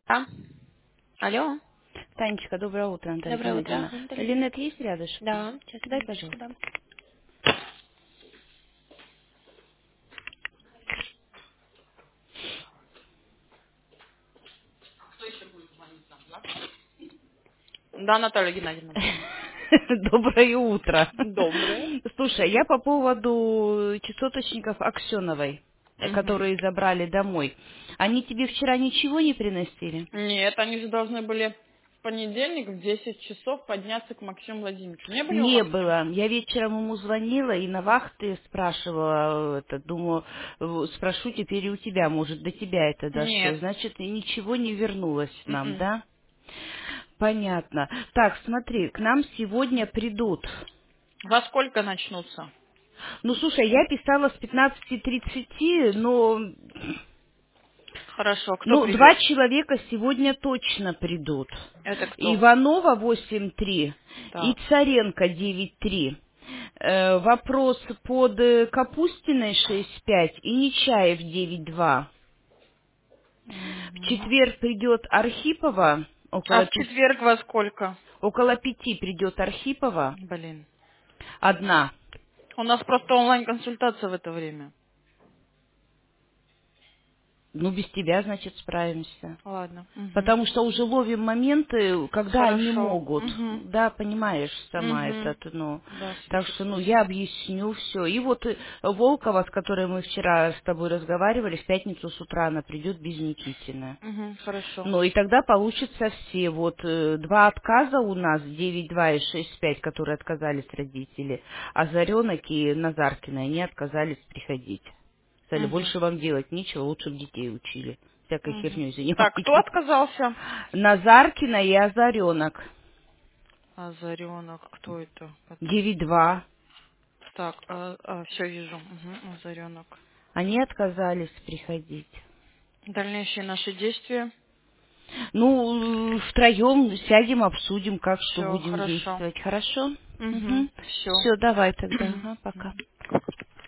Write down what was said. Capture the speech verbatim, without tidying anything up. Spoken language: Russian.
А? Алло. Танечка, доброе утро, Наталья Доброе утро, Геннадьевна. Наталья. Линет есть рядышком? Да, сейчас Дай, минуточку, пожалуйста. да. Да, Наталья Геннадьевна. Доброе утро. Доброе. Слушай, я по поводу частоточников Аксеновой, э, Угу. которые забрали домой. Они тебе вчера ничего не приносили? Нет, они же должны были в понедельник в десять часов подняться к Максиму Владимировичу. Не были у Не вас? было. Я вечером ему звонила и на вахты спрашивала, э, это, думаю, э, спрошу теперь и у тебя, может, до тебя это дошло. Нет. Значит, и ничего не вернулось нам, М-м. да? Понятно. Так, смотри, к нам сегодня придут. Во сколько начнутся? Ну, слушай, я писала с пятнадцати тридцати, но Хорошо, кто ну, два придет? человека сегодня точно придут. Это кто? Иванова восемь три и Так. Царенко девять три. Э, вопрос под э, Капустиной шесть пять и Нечаев девять два. В Мгм. четверг придет Архипова, А около, в пи- четверг во сколько? около пяти придет Архипова, Блин. одна. У нас просто онлайн-консультация в это время. Ну, без тебя, значит, справимся. Ладно. Угу. Потому что уже ловим моменты, когда они Хорошо. могут. Угу. Да, понимаешь сама Угу. этот, ну. Да, Так слышу, что, ну, слышу. я объясню все. И вот э, Волкова, с которой мы вчера с тобой разговаривали, в пятницу с утра она придет без Никитина. Угу, хорошо. Ну, и тогда получится все. Вот э, два отказа у нас, девять два и шесть пять, которые отказались родители, а Заренок и Назаркина, они отказались приходить. Сказали, Угу. больше вам делать нечего, лучше бы детей учили. Всякой Угу. херней Так, кто занимайтесь. отказался? Назаркина и Озаренок. Озаренок, кто это? Потом. девять два. Так, все вижу. Угу, Озаренок. Они отказались приходить. Дальнейшие наши действия. Ну, втроем сядем, обсудим, как что Все, будем хорошо. действовать. Хорошо? Угу, Угу. все. Все, давай тогда. Ага, пока.